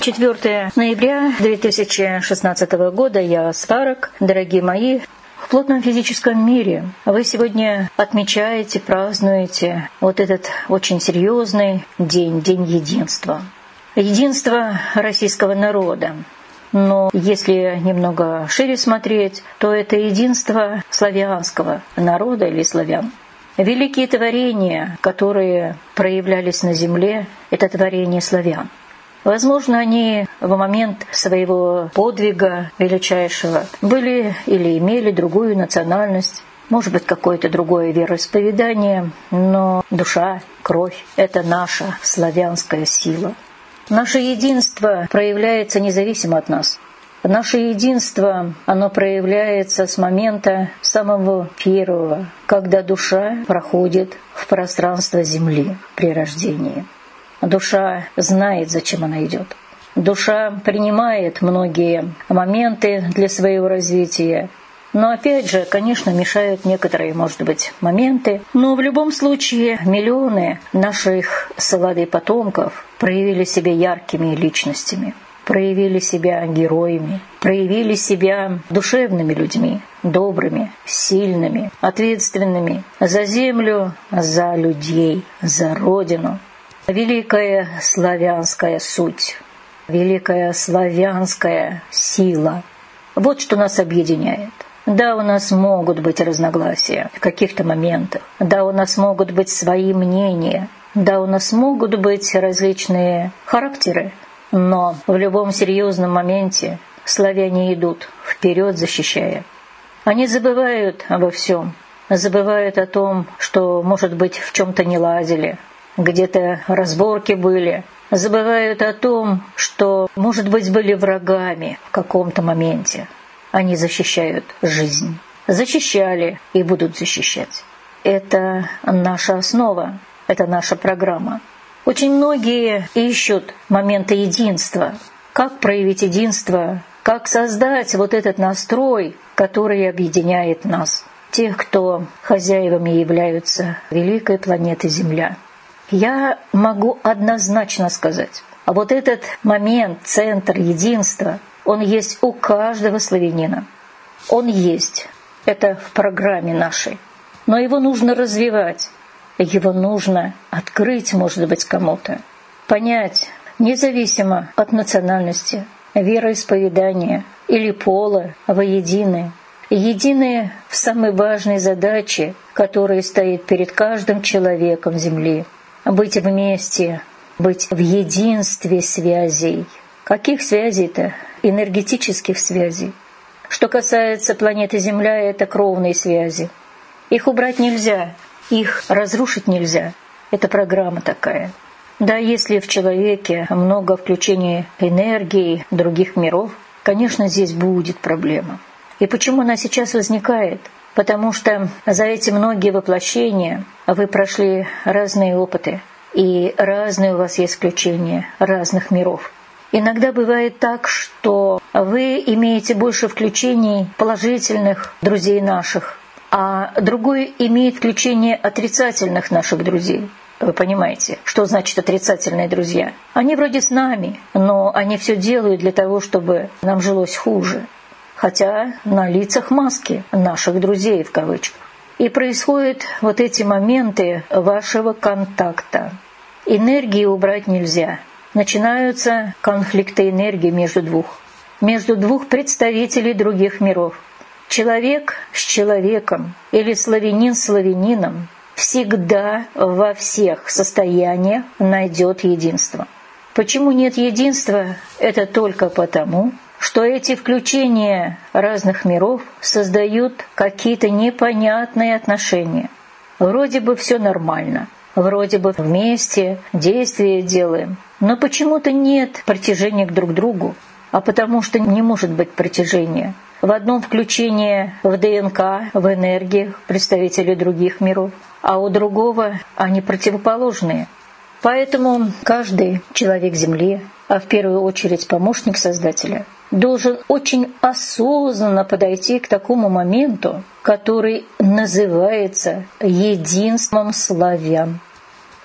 4 ноября 2016 года. Я Сварог. Дорогие мои, в плотном физическом мире вы сегодня отмечаете, празднуете вот этот очень серьезный день, День единства. Единство российского народа. Но если немного шире смотреть, то это единство славянского народа или славян. Великие творения, которые проявлялись на земле, это творения славян. Возможно, они в момент своего подвига величайшего были или имели другую национальность, может быть, какое-то другое вероисповедание, но душа, кровь — это наша славянская сила. Наше единство проявляется независимо от нас. Наше единство, оно проявляется с момента самого первого, когда душа проходит в пространство Земли при рождении. Душа знает, зачем она идет. Душа принимает многие моменты для своего развития. Но опять же, конечно, мешают некоторые, может быть, моменты. Но в любом случае миллионы наших с Элладой потомков проявили себя яркими личностями, проявили себя героями, проявили себя душевными людьми, добрыми, сильными, ответственными за землю, за людей, за Родину. Великая славянская суть, великая славянская сила. Вот что нас объединяет. Да, у нас могут быть разногласия в каких-то моментах. Да, у нас могут быть свои мнения. Да, у нас могут быть различные характеры. Но в любом серьезном моменте славяне идут вперед, защищая. Они забывают обо всем. Забывают о том, что, может быть, в чем-то не ладили, где-то разборки были. Забывают о том, что, может быть, были врагами в каком-то моменте. Они защищают жизнь. Защищали и будут защищать. Это наша основа, это наша программа. Очень многие ищут моменты единства. Как проявить единство, как создать вот этот настрой, который объединяет нас, тех, кто хозяевами являются великой планеты Земля. Я могу однозначно сказать, а вот этот момент, центр единства, он есть у каждого славянина. Он есть. Это в программе нашей. Но его нужно развивать. Его нужно открыть, может быть, кому-то. Понять, независимо от национальности, вероисповедания или пола, вы едины. Едины в самой важной задаче, которая стоит перед каждым человеком Земли. Быть вместе, быть в единстве связей. Каких связей-то? Энергетических связей. Что касается планеты Земля, это кровные связи. Их убрать нельзя, их разрушить нельзя. Это программа такая. Да, если в человеке много включения энергии других миров, конечно, здесь будет проблема. И почему она сейчас возникает? Потому что за эти многие воплощения вы прошли разные опыты, и разные у вас есть включения разных миров. Иногда бывает так, что вы имеете больше включений положительных друзей наших, а другой имеет включение отрицательных наших друзей. Вы понимаете, что значит отрицательные друзья? Они вроде с нами, но они все делают для того, чтобы нам жилось хуже. Хотя на лицах маски наших друзей, в кавычках. И происходят вот эти моменты вашего контакта. Энергии убрать нельзя. Начинаются конфликты энергии между двух представителей других миров. Человек с человеком или славянин с славянином всегда во всех состояниях найдет единство. Почему нет единства? Это только потому, что эти включения разных миров создают какие-то непонятные отношения. Вроде бы все нормально, вроде бы вместе действия делаем, но почему-то нет притяжения к друг другу, а потому что не может быть притяжения. В одном включении в ДНК, в энергиях представителей других миров, а у другого они противоположные. Поэтому каждый человек Земли, а в первую очередь помощник Создателя, должен очень осознанно подойти к такому моменту, который называется единством славян.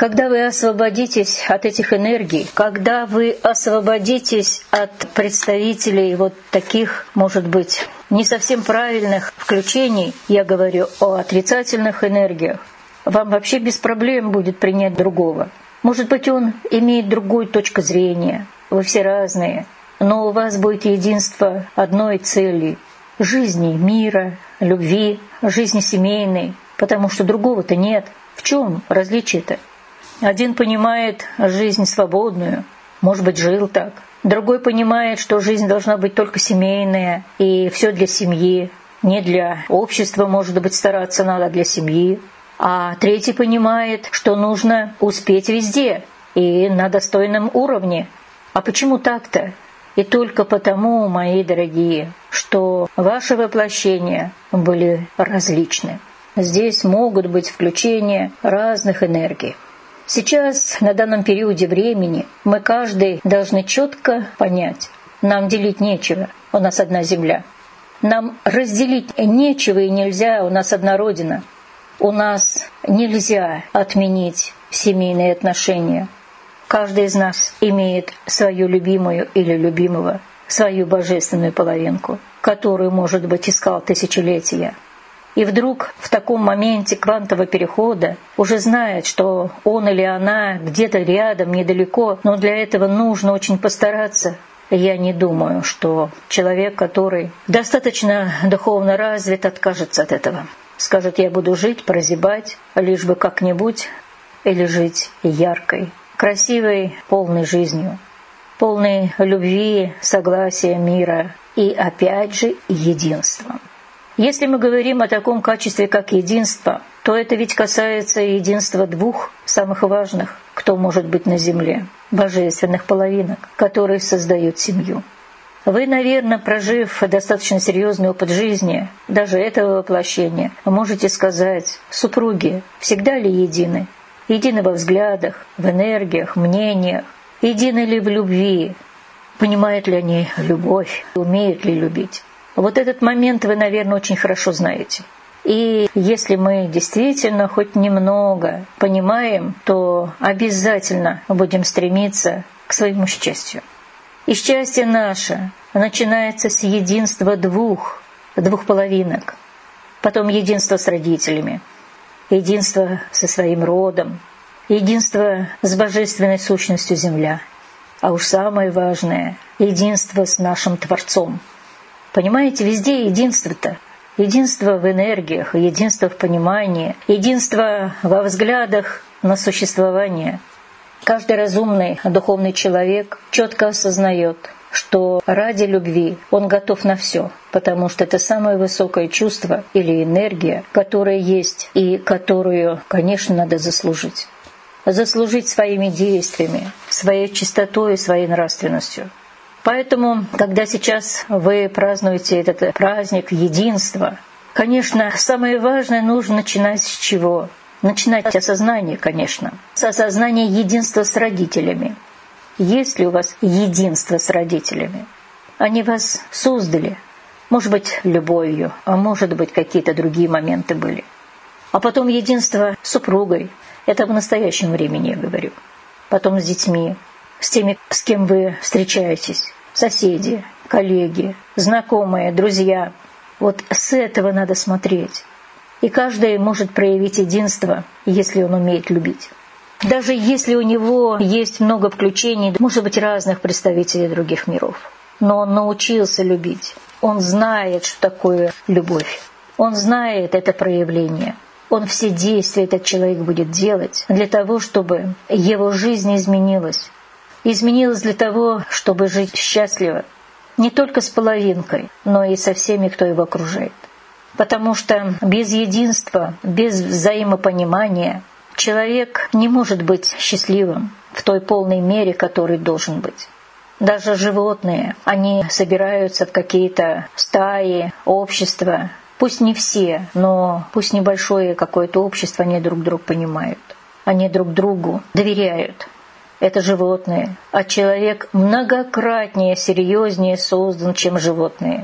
Когда вы освободитесь от этих энергий, когда вы освободитесь от представителей вот таких, может быть, не совсем правильных включений, я говорю о отрицательных энергиях, вам вообще без проблем будет принять другого. Может быть, он имеет другую точку зрения, вы все разные, но у вас будет единство одной цели — жизни, мира, любви, жизни семейной, потому что другого-то нет. В чем различие-то? Один понимает жизнь свободную, может быть, жил так. Другой понимает, что жизнь должна быть только семейная, и все для семьи. Не для общества, может быть, стараться надо, для семьи. А третий понимает, что нужно успеть везде и на достойном уровне. А почему так-то? И только потому, мои дорогие, что ваши воплощения были различны. Здесь могут быть включения разных энергий. Сейчас, на данном периоде времени, мы каждый должны четко понять, нам делить нечего, у нас одна земля. Нам разделить нечего и нельзя, у нас одна Родина. У нас нельзя отменить семейные отношения. Каждый из нас имеет свою любимую или любимого, свою божественную половинку, которую, может быть, искал тысячелетия. И вдруг в таком моменте квантового перехода уже знает, что он или она где-то рядом, недалеко, но для этого нужно очень постараться. Я не думаю, что человек, который достаточно духовно развит, откажется от этого. Скажет: я буду жить, прозябать, лишь бы как-нибудь, или жить яркой, красивой, полной жизнью, полной любви, согласия, мира и, опять же, единства. Если мы говорим о таком качестве, как единство, то это ведь касается единства двух самых важных, кто может быть на Земле, божественных половинок, которые создают семью. Вы, наверное, прожив достаточно серьезный опыт жизни, даже этого воплощения, можете сказать: супруги всегда ли едины? Едины во взглядах, в энергиях, мнениях? Едины ли в любви? Понимают ли они любовь? Умеют ли любить? Вот этот момент вы, наверное, очень хорошо знаете. И если мы действительно хоть немного понимаем, то обязательно будем стремиться к своему счастью. И счастье наше начинается с единства двух половинок, потом единство с родителями, единство со своим родом, единство с божественной сущностью Земля, а уж самое важное — единство с нашим Творцом. Понимаете, везде единство-то. Единство в энергиях, единство в понимании, единство во взглядах на существование. Каждый разумный духовный человек четко осознает, что ради любви он готов на все, потому что это самое высокое чувство или энергия, которая есть и которую, конечно, надо заслужить. Заслужить своими действиями, своей чистотой и своей нравственностью. Поэтому, когда сейчас вы празднуете этот праздник единства, конечно, самое важное нужно начинать с чего? Начинать с осознания, конечно. С осознания единства с родителями. Есть ли у вас единство с родителями? Они вас создали. Может быть, любовью, а может быть, какие-то другие моменты были. А потом единство с супругой. Это в настоящем времени я говорю. Потом с детьми, с теми, с кем вы встречаетесь. Соседи, коллеги, знакомые, друзья. Вот с этого надо смотреть. И каждый может проявить единство, если он умеет любить. Даже если у него есть много включений, может быть, разных представителей других миров. Но он научился любить. Он знает, что такое любовь. Он знает это проявление. Он все действия этот человек будет делать для того, чтобы его жизнь изменилась. Изменилась для того, чтобы жить счастливо. Не только с половинкой, но и со всеми, кто его окружает. Потому что без единства, без взаимопонимания человек не может быть счастливым в той полной мере, которой должен быть. Даже животные, они собираются в какие-то стаи, общества. Пусть не все, но пусть небольшое какое-то общество, они друг друга понимают. Они друг другу доверяют. Это животные. А человек многократнее, серьезнее создан, чем животные.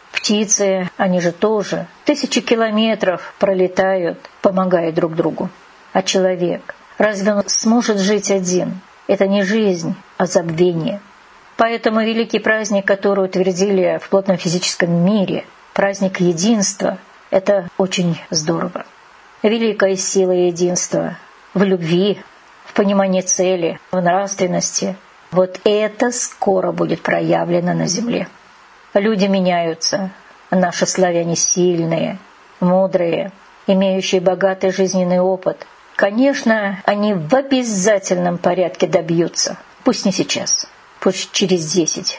Птицы, они же тоже 1000 километров пролетают, помогая друг другу. А человек Разве он сможет жить один? Это не жизнь, а забвение. Поэтому великий праздник, который утвердили в плотном физическом мире, праздник единства, это очень здорово. Великая сила единства в любви, в понимании цели, в нравственности. Вот это скоро будет проявлено на земле. Люди меняются. Наши славяне сильные, мудрые, имеющие богатый жизненный опыт. Конечно, они в обязательном порядке добьются. Пусть не сейчас, пусть через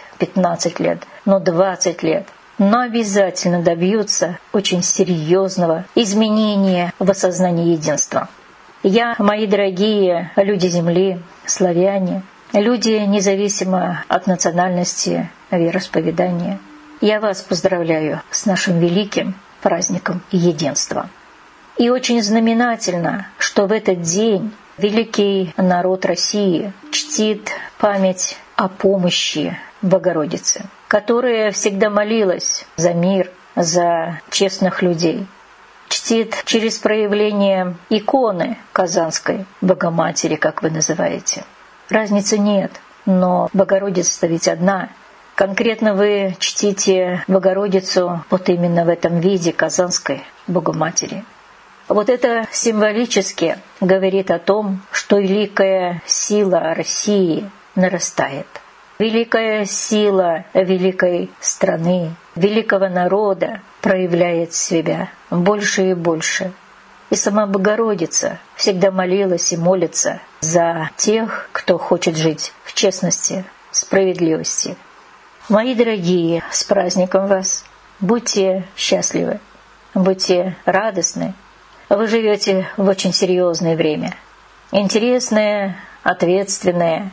10-15 лет, но 20 лет. Но обязательно добьются очень серьезного изменения в осознании единства. Я, мои дорогие люди Земли, славяне, люди независимо от национальности, вероисповедания, я вас поздравляю с нашим великим праздником единства. И очень знаменательно, что в этот день великий народ России чтит память о помощи Богородицы, которая всегда молилась за мир, за честных людей. Чтит через проявление иконы Казанской Богоматери, как вы называете. Разницы нет, но Богородица-то ведь одна. Конкретно вы чтите Богородицу вот именно в этом виде Казанской Богоматери. Вот это символически говорит о том, что великая сила России нарастает. Великая сила великой страны, великого народа проявляет себя больше и больше. И сама Богородица всегда молилась и молится за тех, кто хочет жить в честности, справедливости. Мои дорогие, с праздником вас! Будьте счастливы, будьте радостны. Вы живете в очень серьезное время. Интересное, ответственное.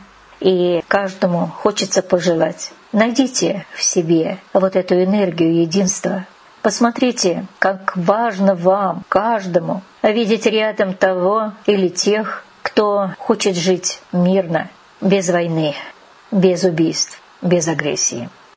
И каждому хочется пожелать. Найдите в себе вот эту энергию единства. Посмотрите, как важно вам, каждому, видеть рядом того или тех, кто хочет жить мирно, без войны, без убийств, без агрессии.